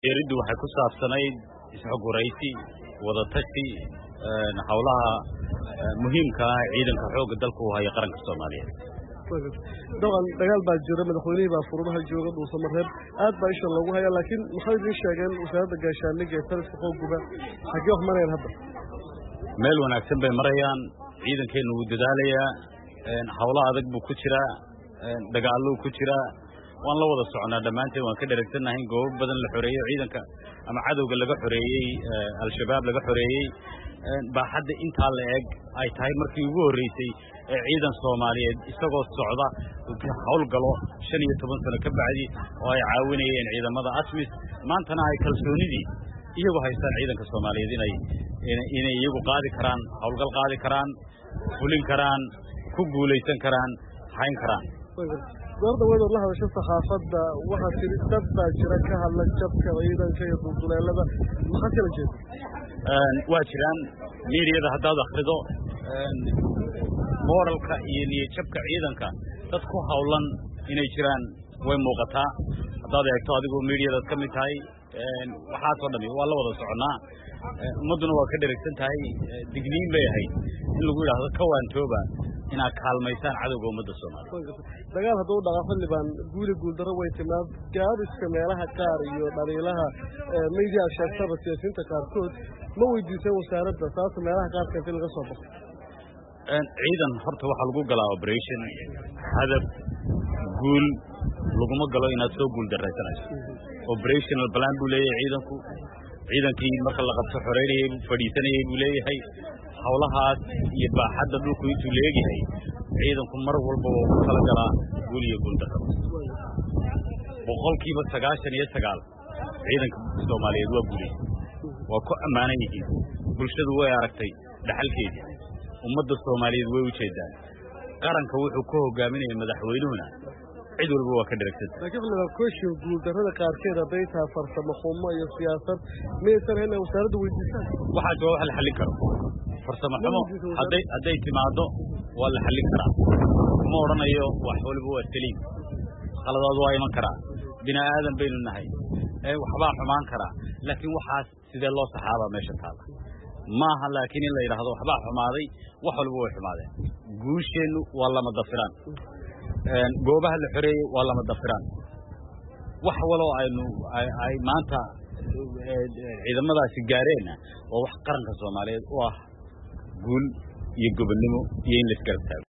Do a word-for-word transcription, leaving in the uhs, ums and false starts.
Geeridu waxay ku saabsanayd isxoguraysi wada tashi hawlaha muhiimka ah ciidanka xoogga dalka uu hayo qaranka Soomaaliyeed. Daban dagaal baa jira madaxweynaha baa furmaha jooga dhuuso mareeb aad baa isha lagu hayaa laakiin maxay idin sheegeen wasaaradda gaashaandhigga ee taliska xoogguba xagee wax marayaan hadda meel wanaagsan bay marayaan ciidankeenu wuu dadaalayaa hawlo adag buu ku jiraa dagaallo ku jiraa waan la wada soconaa dhamaanteen waan ka dhereegsanahay goobo badan la xoreeyay ciidanka ama cadowga laga xoreeyay al-shabaab laga xoreeyay baaxadda inta la eeg ay tahay markii ugu horeysay ciidan Soomaaliyeed isagoo socda hawl galo shan iyo toban sano ka bacdi oo ay caawinayeen ciidamada ATMIS maantana ay kalsoonidii iyagu haystaan ciidanka Soomaaliyeed inay inay iyagu qaadi karaan hawlgal qaadi karaan fulin karaan ku guuleysan karaan hayn karaan warda wada la hadasho saxaafadda waxa tiri dad baa jira ka hadla jabka ciidanka iyo duuduleelada maxaa kala jeedo een waa jiraan meeriyada haddaad akhrido een moralka iyo niyad jabka ciidanka dad ku hawlan inay jiraan way muuqataa haddaad eegto adigoo meeriyada ka mid tahay een waxa soo dhamay waa la wada soconaa ummaduna waa ka dheregsan tahay digniin bay ahayd in lagu yiraahdo ka waantooba ina kaalmaysan cadawga ummadda Soomaaliyeed dagaal haduu dhaqafo liban guuli guul daro way timaad gaadiska meelaha qaar iyo dhaliilaha media sheegtaba siyaasinta qaarkood ma weydiisan wasaaradda taas meelaha qaar ka laga soo baxo een ciidan horta waxa lagu galaa operation hadaf guul laguma galo inaad soo guul dareysanayso operational plan buu leeyahay ciidanku ciidankii marka la qabto xoreeyay fadhiisanayay buu leeyahay hawlahaas iyo baaxadda dhulku intuu leeyahay ciidanku mar walba uu kala galaa guul iyo guul darro boqolkiiba sagaashan iyo sagaal ciidanka Soomaaliyeed waa guulay waa ku amaanan yihiin bulshadu way aragtay dhaxalkeedii ummadda Soomaaliyeed way u jeedaan qaranka wuxuu ku hogaaminayay madaxweynuhuna cid walba waa ka dheregsan laakiin la koosho guul darrada qaarkeed ay tahay farsamo xumo iyo siyaasad meeshan hela wasaaradda weydiisan waxa jooga hal xalin karo farsamo xumo haday haday timaado waa la xalin karaa ma oranayo wax walba waa taliin qaladaad waa iman karaa bina aadan baynu nahay ee waxba xumaan karaa laakiin waxaas sidee loo saxaaba meesha taala maaha laakiin in la yiraahdo waxba xumaaday wax walba way xumaadeen guusheenu waa lama dafiraan een goobaha la xoreeyay waa lama dafiraan wax walo aynu ay maanta ciidamadaasi gaareen oo wax qaranka Soomaaliyeed oo ah guul iyo gobonnimo iyo in la iska